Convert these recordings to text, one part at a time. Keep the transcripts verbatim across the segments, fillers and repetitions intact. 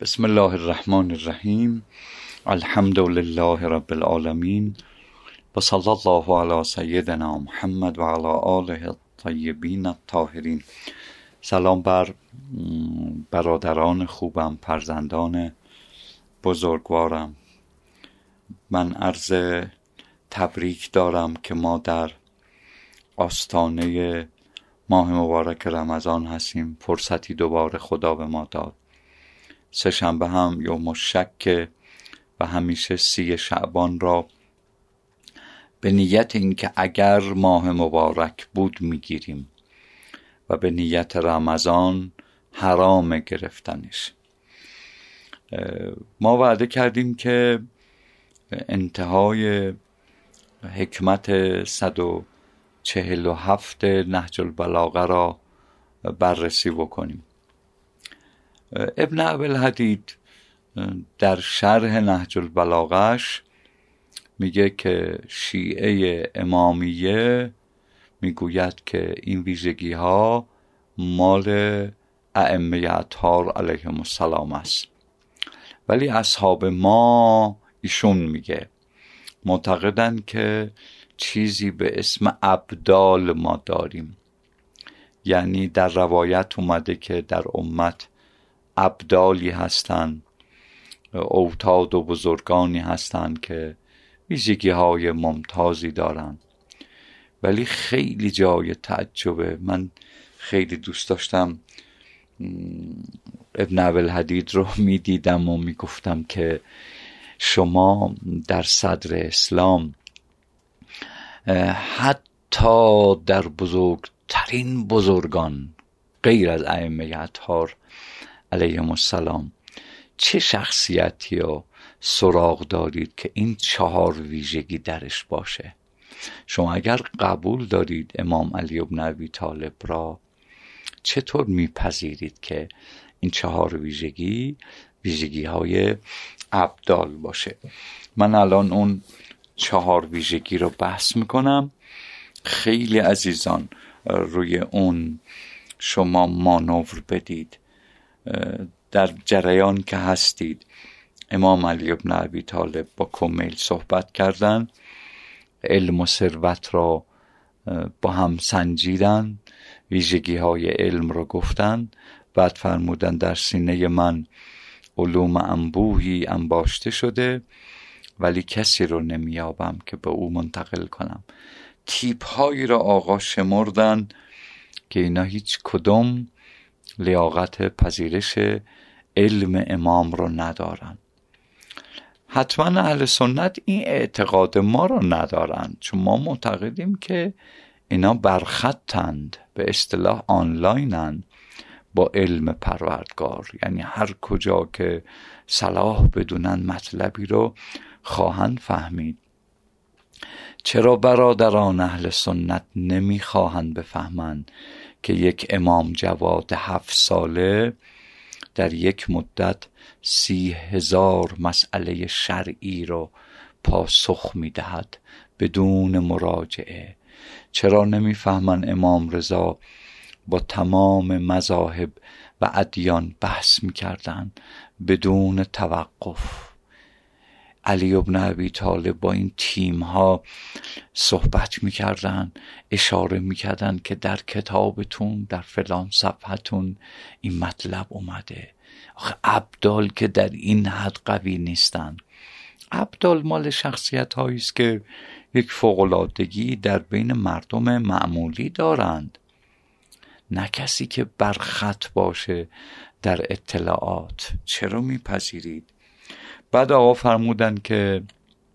بسم الله الرحمن الرحیم. الحمد لله رب العالمین و صلی الله علی سیدنا محمد و علی آله الطیبین الطاهرین. سلام بر برادران خوبم، فرزندان بزرگوارم. من عرض تبریک دارم که ما در آستانه ماه مبارک رمضان هستیم. فرصتی دوباره خدا به ما داد. سه شنبه هم یوم الشک و همیشه سی شعبان را به نیت اینکه اگر ماه مبارک بود میگیریم و به نیت رمضان حرام گرفتنش. ما وعده کردیم که انتهای حکمت صد و چهل و هفت نهج البلاغه را بررسی بکنیم. ابن ابوالحدید در شرح نهج البلاغه‌اش میگه که شیعه امامیه میگوید که این ویژگی ها مال ائمه اطهار علیهم السلام است، ولی اصحاب ما ایشون میگه معتقدن که چیزی به اسم ابدال ما داریم. یعنی در روایت اومده که در امت ابدالی هستن، اوتاد و بزرگانی هستن که ویژگی های ممتازی دارن، ولی خیلی جای تعجبه. من خیلی دوست داشتم ابن ابوالحدید رو میدیدم و میگفتم که شما در صدر اسلام حتی در بزرگترین بزرگان غیر از ائمه اطهار علیهم السلام چه شخصیتی رو سراغ دارید که این چهار ویژگی درش باشه؟ شما اگر قبول دارید امام علی بن ابی طالب را، چطور میپذیرید که این چهار ویژگی ویژگی های ابدال باشه؟ من الان اون چهار ویژگی رو بحث میکنم. خیلی عزیزان روی اون شما مانور بدید. در جریان که هستید امام علی بن ابی طالب با کمیل صحبت کردن، علم و ثروت را با هم سنجیدن، ویژگی های علم رو گفتن، بعد فرمودن در سینه من علوم انبوهی انباشته شده ولی کسی رو نمیابم که به او منتقل کنم. تیپ هایی را آقا شمردن که اینا هیچ کدوم لیاقت پذیرش علم امام رو ندارن. حتما اهل سنت این اعتقاد ما رو ندارن، چون ما معتقدیم که اینا برخطند، به اصطلاح آنلاینن با علم پروردگار. یعنی هر کجا که صلاح بدونن مطلبی رو خواهند فهمید. چرا برادران اهل سنت نمیخواهند بفهمند که یک امام جواد هفت ساله در یک مدت سی هزار مسئله شرعی رو پاسخ میدهد بدون مراجعه؟ چرا نمیفهمن امام رضا با تمام مذاهب و ادیان بحث میکردن بدون توقف؟ علی بن ابی طالب با این تیم ها صحبت میکردن، اشاره میکردن که در کتابتون در فلان صفحتون این مطلب اومده. آخه ابدال که در این حد قوی نیستن. ابدال مال شخصیت هایی است که یک فوق‌العادگی در بین مردم معمولی دارند، نه کسی که برخط باشه در اطلاعات. چرا میپذیرید؟ بعد آقا فرمودن که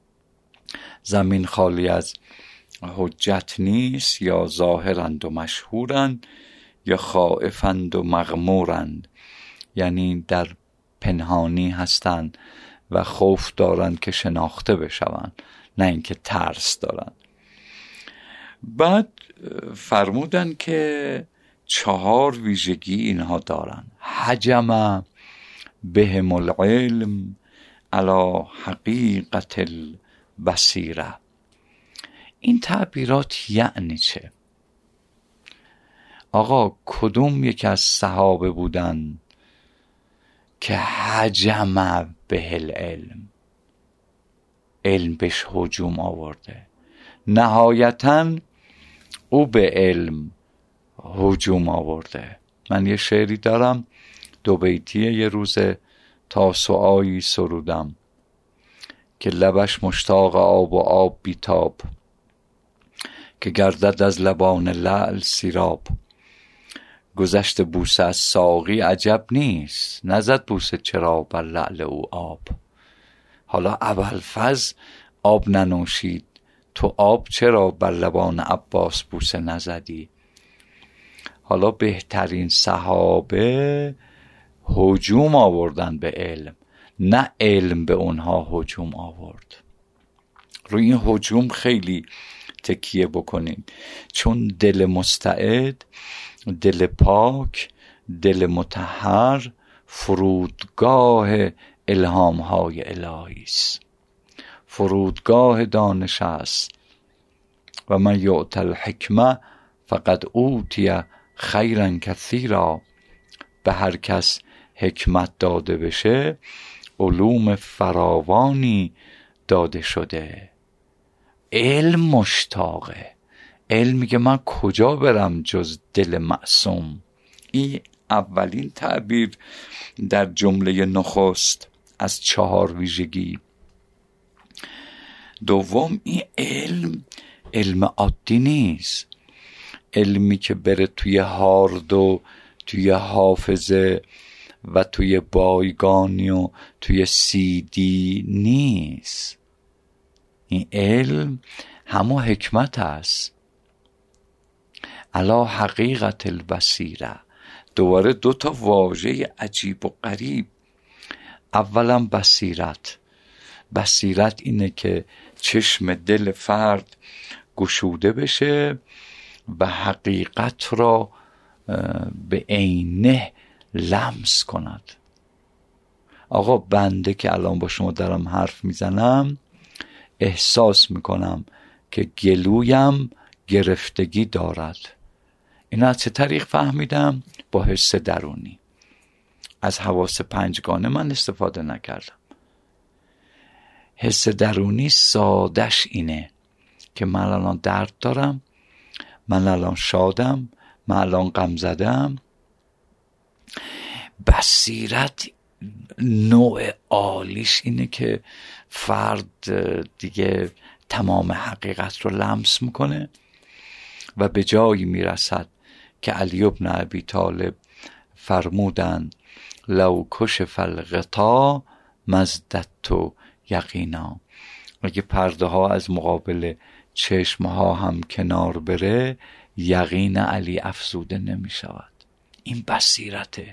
زمین خالی از حجت نیست، یا ظاهرند و مشهورند یا خائفند و مغمورند. یعنی در پنهانی هستند و خوف دارند که شناخته بشوند، نه اینکه ترس دارند. بعد فرمودن که چهار ویژگی اینها دارن: حجم بهم العلم علی حقیقت البصیره. این تعبیرات یعنی چه؟ آقا کدوم یک از صحابه بودن که هجم به العلم، علم بهش هجوم آورده. نهایتاً او به علم هجوم آورده. من یه شعری دارم دو بیتیه، یه روز تاسوعایی سرودم که لبش مشتاق آب و آب بیتاب، که گردد از لبان لعل سیراب. گذشت بوسه از ساقی عجب نیست، نزد بوسه چرا بر لعل او آب. حالا ابوالفضل آب ننوشید، تو آب چرا بر لبان عباس بوسه نزدی؟ حالا بهترین صحابه هجوم آوردن به علم، نه علم به اونها هجوم آورد. روی این هجوم خیلی تکیه بکنین، چون دل مستعد، دل پاک، دل مطهر فرودگاه الهام های الهی است، فرودگاه دانش است. و من یؤتی الحکمه فقد اوتی خیرا کثیرا. به هر کس حکمت داده بشه علوم فراوانی داده شده. علم مشتاقه، علم میگه من کجا برم جز دل معصوم. این اولین تعبیر در جمله نخست از چهار ویژگی. دوم، این علم علم عادی نیست، علمی که بره توی هارد و توی حافظه و توی بایگانی و توی سیدی نیست. این علم همه حکمت است. علا حقیقت البصیره. دوباره دو تا واژه عجیب و غریب. اولا بصیرت. بصیرت اینه که چشم دل فرد گشوده بشه و حقیقت را به عینه لمس کند. آقا بنده که الان با شما دارم حرف میزنم احساس میکنم که گلویم گرفتگی دارد. این از چه طریق فهمیدم؟ با حس درونی. از حواس پنجگانه من استفاده نکردم. حس درونی سادش اینه که من الان درد دارم، من الان شادم، من الان غم زدم. بصیرت نوع عالیش اینه که فرد دیگه تمام حقیقت رو لمس میکنه و به جایی میرسد که علی بن ابی طالب فرمودند لو کشف الغطا مزددت یقینا. اگه پرده ها از مقابل چشم ها هم کنار بره یقین علی افزوده نمی شود. این بصیرته.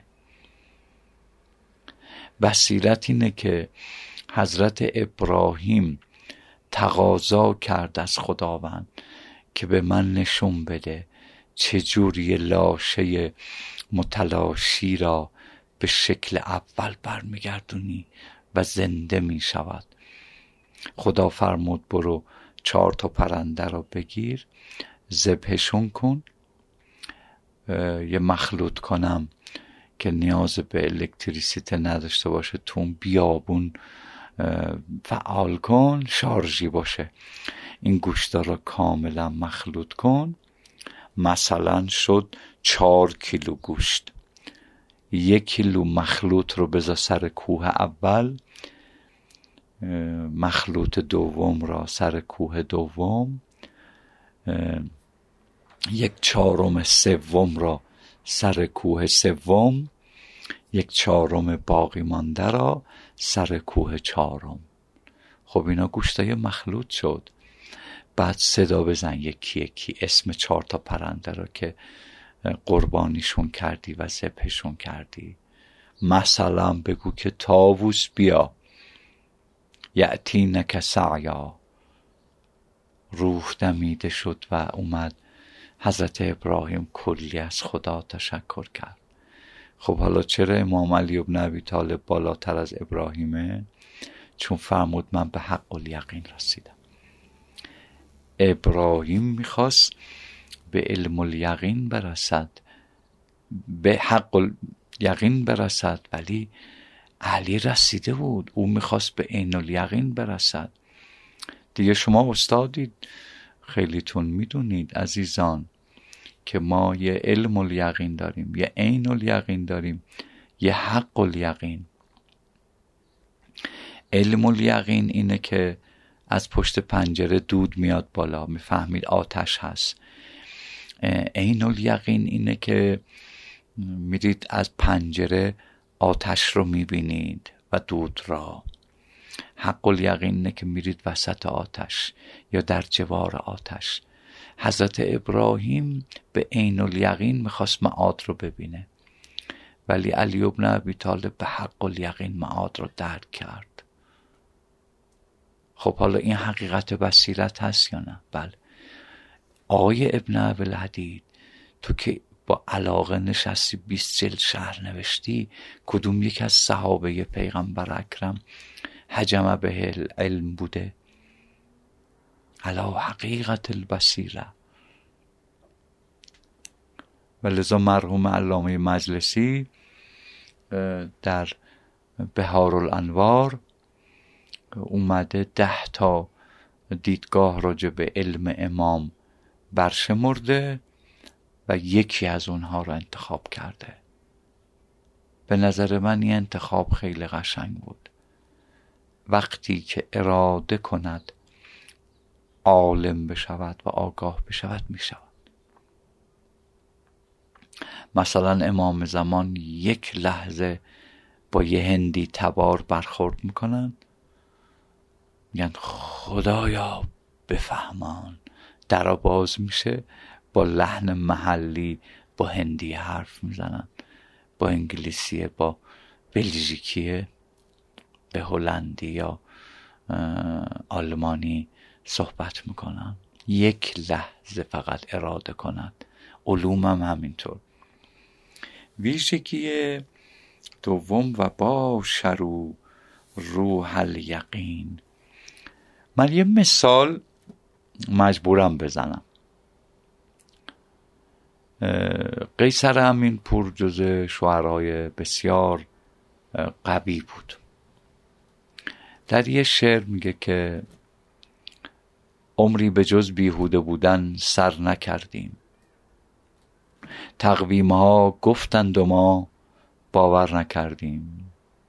بصیرت اینه که حضرت ابراهیم تقاضا کرد از خداوند که به من نشون بده چجوری لاشه متلاشی را به شکل اول برمیگردونی و زنده می شود. خدا فرمود برو چهار تا پرنده را بگیر، ذبحشون کن، یه مخلوط کنم که نیاز به الکتریسیته نداشته باشه، تو بیابون فعال کن، شارژی باشه. این گوشتا را کاملا مخلوط کن. مثلا شد چهار کیلو گوشت. یک کیلو مخلوط رو بذار سر کوه اول، مخلوط دوم را سر کوه دوم، یک چهارم سوم را سر کوه سوم، یک چهارم باقی مانده را سر کوه چهارم. خب اینا گوشتای مخلوط شد. بعد صدا بزن یکی یکی اسم چهار تا پرنده را که قربانیشون کردی و ذبحشون کردی. مثلا بگو که طاووس بیا، یأتینک سعیا. روح دمیده شد و اومد. حضرت ابراهیم کلی از خدا تشکر کرد. خب حالا چرا امام علی بن ابی طالب بالاتر از ابراهیمه؟ چون فرمود من به حق الیقین رسیدم. ابراهیم میخواست به علم الیقین برسد، به حق الیقین برسد، ولی علی رسیده بود، او میخواست به عین الیقین برسد. دیگه شما استادید، خیلیتون میدونید عزیزان که ما یه علم الیقین داریم، یه عین الیقین داریم، یه حق الیقین. علم الیقین اینه که از پشت پنجره دود میاد بالا، میفهمید آتش هست. عین الیقین اینه که میرید از پنجره آتش رو میبینید و دود را. حق الیقین اینه که میرید وسط آتش یا در جوار آتش. حضرت ابراهیم به عین الیقین میخواست معاد رو ببینه، ولی علی ابن ابی طالب به حق الیقین معاد رو درک کرد. خب حالا این حقیقت بصیرت هست یا نه؟ بله. آقای ابن ابوالحدید، تو که با علاقه نشستی بیست جلد شرح نوشتی، کدوم یک از صحابه پیغمبر اکرم حجم به علم بوده؟ علا حقیقت البصیره. و لذا مرحوم علامه مجلسی در بهار الانوار اومده ده تا دیدگاه راجع به علم امام برشمرده و یکی از اونها رو انتخاب کرده. به نظر من این انتخاب خیلی قشنگ بود. وقتی که اراده کند عالم بشود و آگاه بشود میشود. مثلا امام زمان یک لحظه با یه هندی تبار برخورد میکنن، میگن خدایا بفهمان، درا باز میشه، با لحن محلی با هندی حرف میزنن، با انگلیسیه، با بلژیکیه، به هلندی یا آلمانی صحبت میکنن. یک لحظه فقط اراده کند. علوم هم همینطور. ویژگی دوم و با شروع روح الیقین. من یه مثال مجبورم بزنم. قیصر امینپور جز شعرهای بسیار قوی بود. در یه شعر میگه که عمری به جز بیهوده بودن سر نکردیم، تقویم ها گفتند و ما باور نکردیم،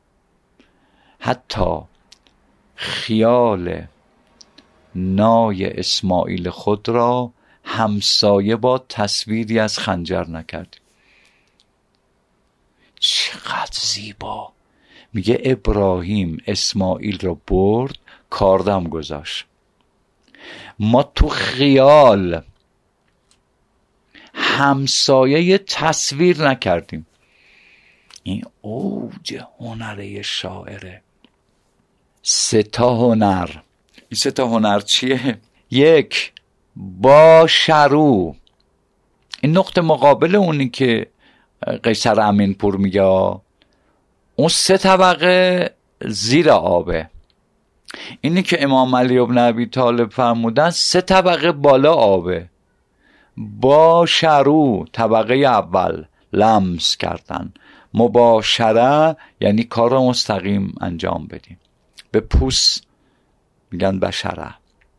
حتی خیال نای اسماعیل خود را همسایه با تصویری از خنجر نکردیم. چقدر زیبا. میگه ابراهیم اسماعیل را برد، کاردم گذاشت، ما تو خیال همسایه تصویر نکردیم. این اوج هنره شاعره. سه تا هنر. این سه تا هنر چیه؟ یک، با شروع. این نقطه مقابل اونی که قیصر امینپور میگه. اون سه طبقه زیر آبه. اینی که امام علی ابن ابی طالب فرمودن سه طبقه بالا آبه. با شروع طبقه اول، لمس کردن. مباشره یعنی کار مستقیم انجام بدیم. به پوست میگن بشره.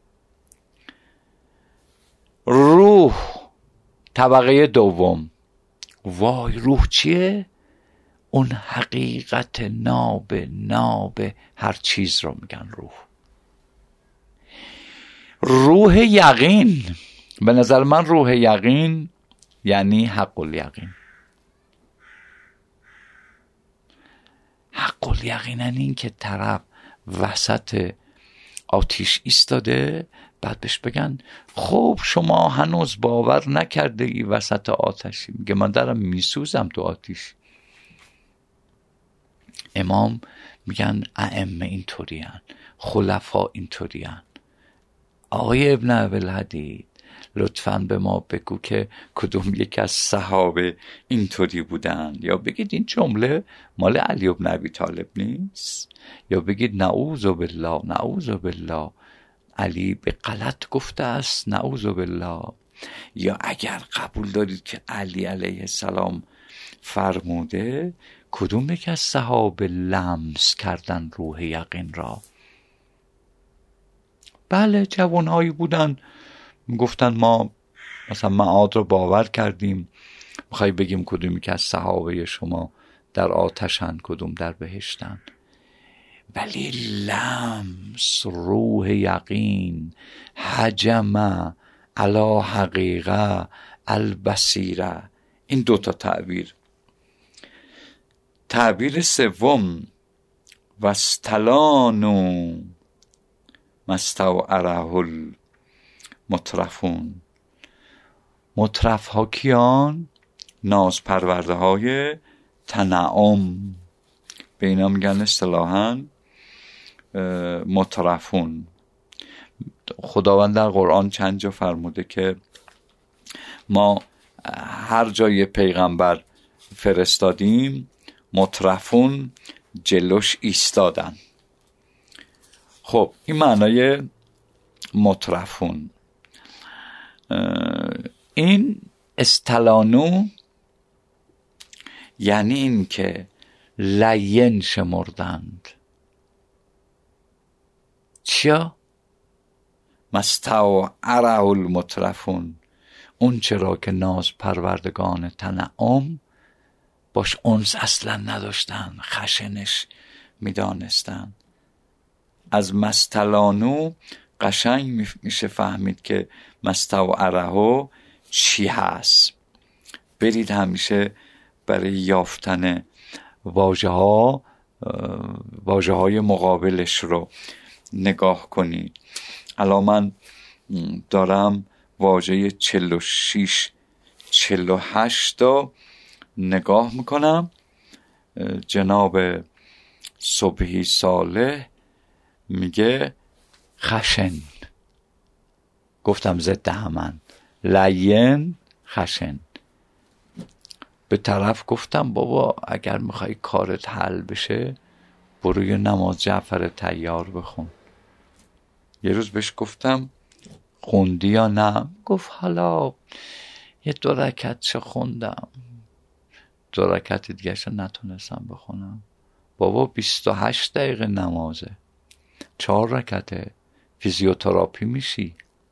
روح طبقه دوم. وای، روح چیه؟ اون حقیقت ناب ناب هر چیز رو میگن روح. روح یقین. به نظر من روح یقین یعنی حق الیقین. حق الیقین یعنی این که طرف وسط آتیش ایستاده، بعد بهش بگن خب شما هنوز باور نکرده ای وسط آتشی. میگه من دارم میسوزم تو آتیش. امام میگن ائمه اینطوری هن، خلفا اینطوری هن. آقای ابن ابوالحدید لطفاً به ما بگو که کدوم یک از صحابه اینطوری بودن، یا بگید این جمله مال علی ابن ابی طالب نیست، یا بگید نعوذ بالله نعوذ بالله علی به غلط گفته است نعوذ بالله، یا اگر قبول دارید که علی علیه السلام فرموده کدوم یک از صحابه لمس کردن روح یقین را؟ بله جوانهایی بودن گفتن ما مثلا معاد رو باور کردیم. میخوای بگیم کدومی که از صحابه شما در آتشن کدوم در بهشتن؟ ولی لمس روح یقین، حجمه علا حقیقه البصیره، این دوتا تعبیر. تعبیر سوم واستلانوا مستوعره المترفون. مترف ها کیان؟ ناز پرورده های تنعم، به اینا میگن اصطلاحاً مترفون. خداوند در قرآن چند جا فرموده که ما هر جای پیغمبر فرستادیم مترفون جلوش ایستادن. خب این معنای مترفون. این استلانو یعنی این که لین شمردند. چیا؟ مستوعره المترفون، اون چرا که ناز پروردگان تنعم باش اونس اصلا نداشتن، خشنش میدانستن. از مستلانو قشنگ میشه فهمید که مستوعره چی هست. برید همیشه برای یافتن واژه ها واژه های مقابلش رو نگاه کنید. الان من دارم واژه چهل و شش چهل و هشت رو نگاه میکنم. جناب صبحی صالح میگه خشن، گفتم ضد همن، لین خشن. به طرف گفتم بابا اگر میخوای کارت حل بشه برو یه نماز جعفر طیار بخون. یه روز بهش گفتم خوندی یا نه؟ گفت حالا یه دو رکعت چه خوندم، دو رکعت دیگه شو نتونستم بخونم. بابا بیست و هشت دقیقه نمازه، چهار رکعته، فیزیوتراپی میشی.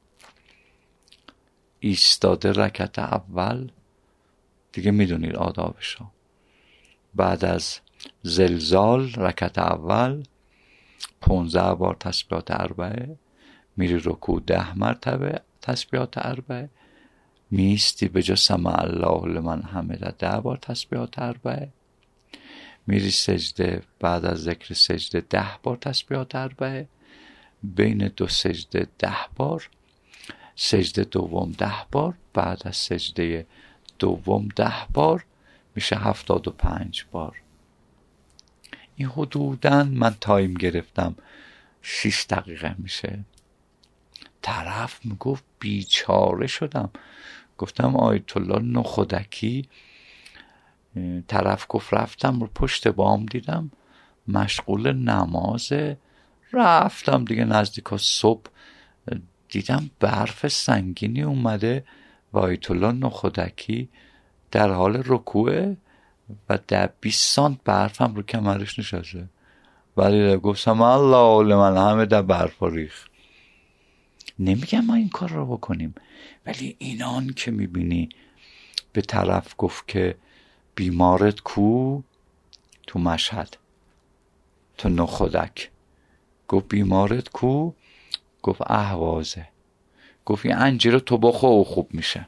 ایستاده رکعت اول دیگه میدونید آدابشو. بعد از زلزال رکعت اول پونزده بار تسبیحات اربعه، میری رکوع ده مرتبه تسبیحات اربعه، میستی به جا سمع الله لمن حمده ده بار تسبیحات اربعه، میری سجده بعد از ذکر سجده ده بار تسبیحات اربعه، بین دو سجده ده بار، سجده دوم ده بار، بعد از سجده دوم ده بار، میشه هفتاد و پنج بار. این حدوداً من تایم گرفتم شش دقیقه میشه. طرف میگفت بیچاره شدم. گفتم آیت الله نخودکی. طرف گفت رفتم رو پشت بام دیدم مشغول نمازه. رفتم دیگه نزدیک صبح دیدم برف سنگینی اومده و آیت الله نخودکی در حال رکوعه و در بیست سانت برف هم رو کمرش نشسته. ولی گفتم الله لمن حمده برف ریخ. نمیگم ما این کار رو بکنیم، ولی اینان که میبینی به طرف گفت که بیمارت کو تو مشهد، تو نخودک گفت بیمارت کو، گفت اهوازه، گفت این انجیر تو بخور و خوب میشه.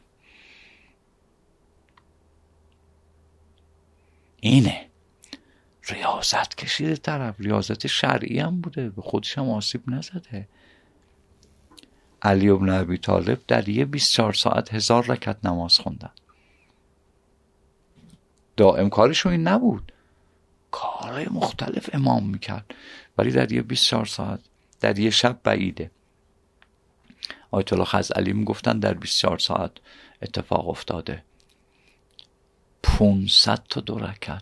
اینه ریاضت کشیده طرف، ریاضت شرعی هم بوده، به خودش هم آسیب نزده. علی بن ابی طالب در یه بیست و چهار ساعت هزار رکعت نماز خوندن. دائم کارشون این نبود، کارهای مختلف امام میکرد، ولی در یه بیست و چهار ساعت، در یه شب بعیده. آیت الله خزعلی میگفتن در بیست و چهار ساعت اتفاق افتاده. پانصد تا دو رکعت.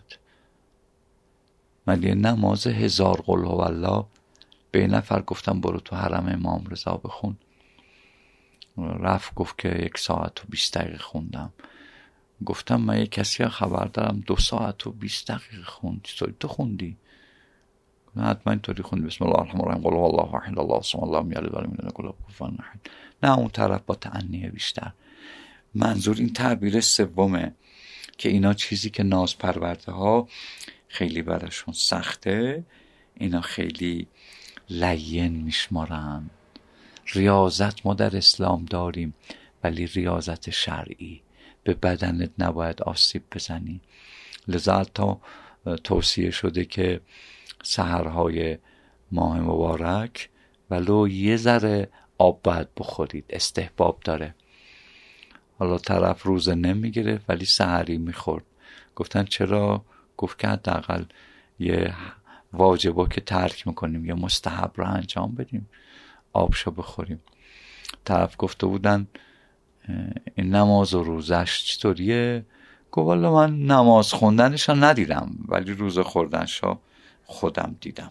من یه نماز هزار قل هو الله به این نفر گفتم برو تو حرم امام رضا بخون. رفت گفت که یک ساعت و بیست دقیقه خوندم. گفتم من یک کسی ها خبر دارم دو ساعت و بیست دقیقه خوند. چطوری تو خوندی؟ نه حتما اینطوری خوندی بسم الله الرحمن الرحیم قل هو الله احد الله الصمد لم یلد ولم یولد ولم یکن له کفوا احد. نه اون طرف با تأنی بیشتر. منظور این تعبیر سومه که اینا چیزی که ناز پرورده ها خیلی براشون سخته، اینا خیلی لین میشمارن. ریاضت ما در اسلام داریم، ولی ریاضت شرعی. به بدنت نباید آسیب بزنی. لذا تا توصیه شده که سحرهای ماه مبارک ولو یه ذره آب باید بخورید، استحباب داره. حالا طرف روزه نمیگیره ولی سحری میخورد. گفتن چرا؟ گفت که حداقل یه واجبا که ترک میکنیم یه مستحب رو انجام بدیم، آبشو بخوریم. طرف گفته بودن این نماز و روزش چطوریه؟ گفت والا من نماز خوندنشو ندیدم ولی روزه خوردنشو خودم دیدم.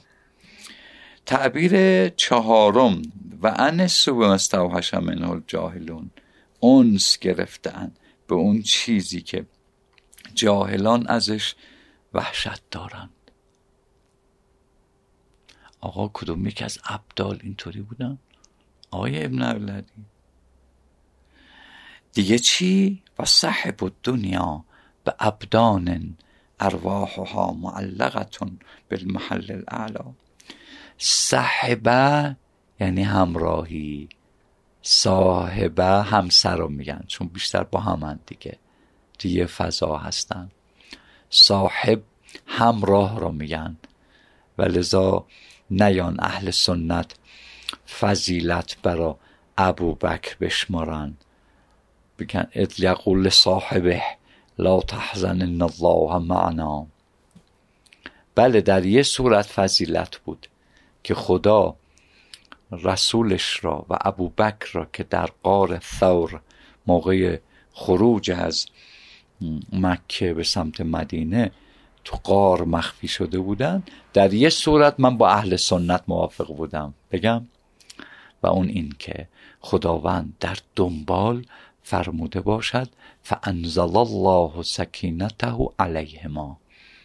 تعبیر چهارم و انسو به مستوحش منه الجاهلون، انس گرفتن به اون چیزی که جاهلان ازش وحشت دارند. آقا کدوم یک از ابدال اینطوری بودن؟ آقای ابن ابلهدی دیگه چی؟ و صاحب الدنیا به ابدان ارواحها معلقتون بالمحل الاعلا. صاحبه یعنی همراهی، صاحبه همسر رو میگن چون بیشتر با همن دیگه، دیگه فضا هستن. صاحب همراه رو میگن و لذا نیان اهل سنت فضیلت برا ابو بکر بشمارن، بگن اذ یقول لصاحبه لا تحزن ان الله معنا. بله در یه صورت فضیلت بود که خدا رسولش را و ابو بکر را که در غار ثور موقع خروج از مکه به سمت مدینه تو غار مخفی شده بودن، در یه صورت من با اهل سنت موافق بودم بگم، و اون این که خداوند در دنبال فرموده باشد فانزل الله سکینته علیهما،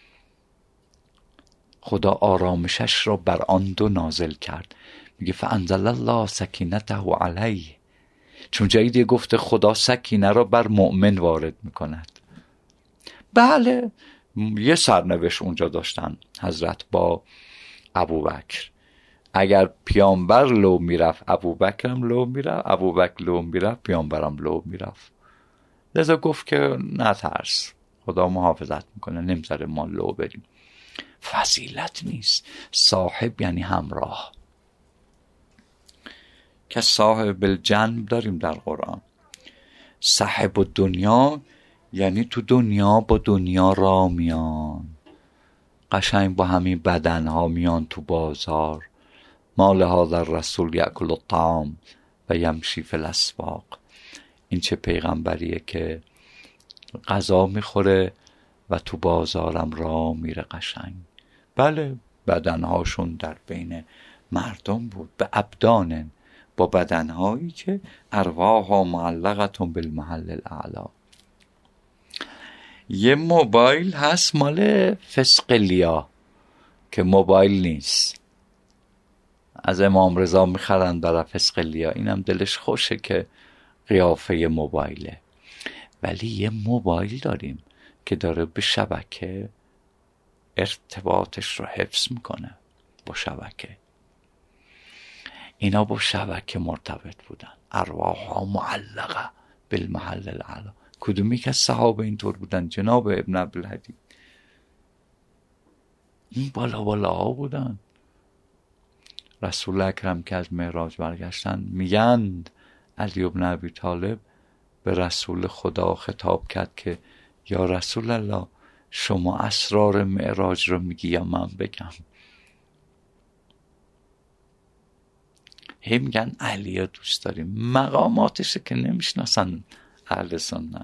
خدا آرامشش را بر آن دو نازل کرد. میگه فانزل الله سکینته علیه، چون جایی دیگه گفته خدا سکینه را بر مؤمن وارد میکند. بله یه سرنوشت اونجا داشتن حضرت با ابو بکر، اگر پیامبر لو میرفت ابو بکرم لو میرفت، ابو بکر لو میرفت پیامبرم لو میرفت. لذا گفت که نترس خدا محافظت میکنه نمیذاره ما لو بریم. فضیلت نیست. صاحب یعنی همراه، که صاحب الجنب داریم در قرآن. صاحب الدنیا یعنی تو دنیا با دنیا را میان، قشنگ با همین بدنها میان تو بازار. ما لهذا الرسول یأکل الطعام و یمشی فی الاسواق. این چه پیغمبریه که غذا میخوره و تو بازارم را میره قشنگ. بله بدنهاشون در بین مردم بود، به ابدان، با بدنهایی که ارواحها معلقتون بالمحل الاعلا. یه موبایل هست مال فسقلیا که موبایل نیست، از امام رضا میخرن برای فسقلیا، اینم دلش خوشه که قیافه موبایله. ولی یه موبایل داریم که داره به شبکه ارتباطش رو حفظ میکنه با شبکه. اینا با شبکه مرتبط بودن، ارواحها معلقه بالمحل الاعلا. کدومی که صحابه اینطور بودن؟ جناب ابن ابلهدی این بالا بالا ها بودن. رسول اکرم که از معراج برگشتن میگند علی ابن ابی طالب به رسول خدا خطاب کرد که یا رسول الله شما اسرار معراج رو میگی یا من بگم؟ هی میگن علی ها دوست داریم، مقاماتش که نمیشناسن اهل سنت.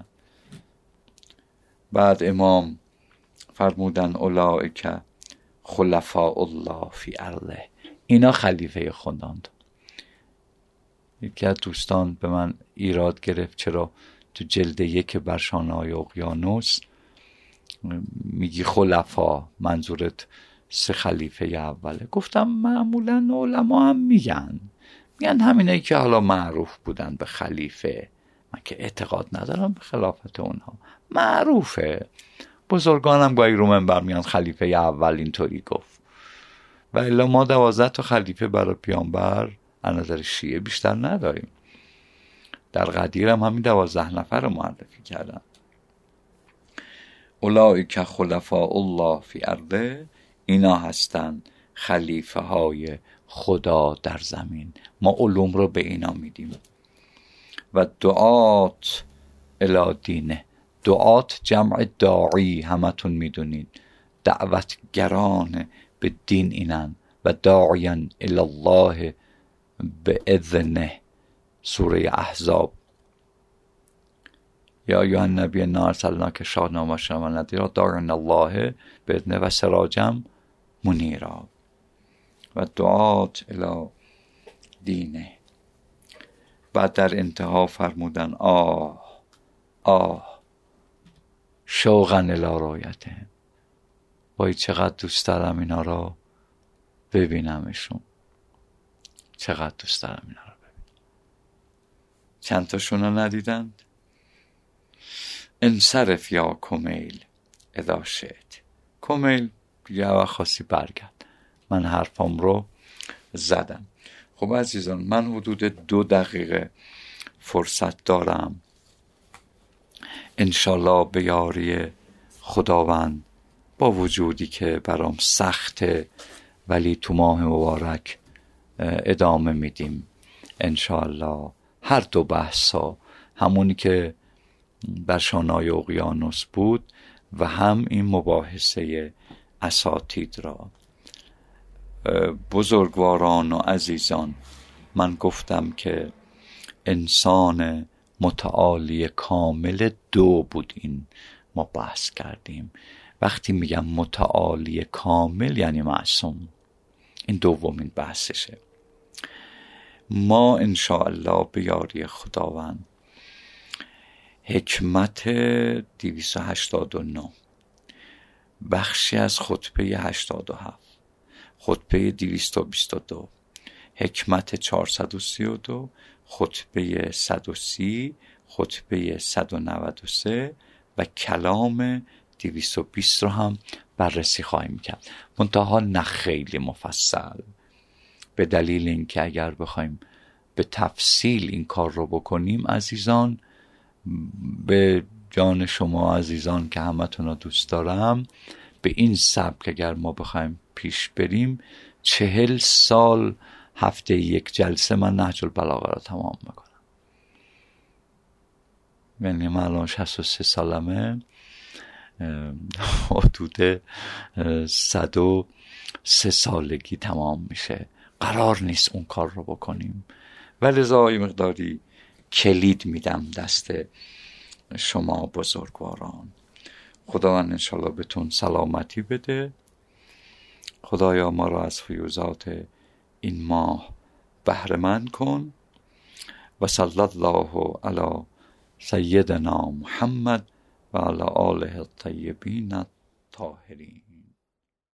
بعد امام فرمودن اولئک خلفاء الله فی ارضه، اینا خلیفه خداند. یکی از دوستان به من ایراد گرفت چرا تو جلد یک برشانه‌های اقیانوس میگی خلفا، منظورت سه خلیفه اوله. گفتم معمولا علما هم میگن میگن همینایی که حالا معروف بودن به خلیفه، من که اعتقاد ندارم به خلافت اونها، معروفه. بزرگانم گاهی رو منبر میان خلیفه اول اینطوری گفت، و الا ما دوازده تا خلیفه برای پیامبر از نظر شیعه بیشتر نداریم. در قدیر هم همین دوازده نفر رو معرفی کردن. اولئک خلفاء الله فی ارضه، اینا هستن خلیفه های خدا در زمین. ما علوم رو به اینا میدیم. و دعات الی دینه، دعات جمع داعی، همتون میدونید دعوتگران به دین اینن. و داعیان الی الله به اذنه، سوره احزاب. یا ایها النبی انا ارسلناک شاهدا و بشیرا و نذیرا داعیا الله باذنه و سراجا منیرا. و دعات الی دینه. بعد در انتها فرمودن آه آه شوقا الی رؤیته، وای چقدر دوست دارم اینا رو ببینمشون، چقدر دوست دارم اینا رو ببینم. چند تاشون رو ندیدند؟ انصرف یا کمیل اذا شئت. کمیل یه وقت خاصی برگرد، من حرفام رو زدم. خب عزیزان، من حدود دو دقیقه فرصت دارم، انشالله به یاری خداوند، با وجودی که برام سخته ولی تو ماه مبارک ادامه میدیم انشالله هر دو بحثا، همونی که بر شانه‌های اقیانوس بود و هم این مباحثه اساتید را. بزرگواران و عزیزان، من گفتم که انسان متعالی کامل دو بود، این ما بحث کردیم. وقتی میگم متعالی کامل یعنی معصوم، این دومین بحثشه. ما انشاءالله به یاری خداوند حکمت دویست و هشتاد و نه، بخشی از خطبه هشتاد و هفت، خطبه دویست و بیست و دو، حکمت چهارصد و سی و دو، خطبه صد و سی، خطبه صد و نود و سه و کلام دویست و بیست رو هم بررسی خواهیم کرد، منتها نه خیلی مفصل، به دلیل اینکه اگر بخوایم به تفصیل این کار رو بکنیم عزیزان، به جان شما عزیزان که همتون رو دوست دارم، به این سبک اگر ما بخوایم پیش بریم چهل سال هفته یک جلسه من نهج البلاغه رو تمام میکنم. یعنی من الان شصت و سه سالمه، حدود صد و سه سالگی تمام میشه. قرار نیست اون کار رو بکنیم، ولی زای مقداری کلید میدم دست شما بزرگواران. خداوند انشالله بهتون سلامتی بده. خدایا ما را از فیوزات این ماه بهره مند کن. و صلی الله علی سیدنا محمد و علی آله الطیبین الطاهرین.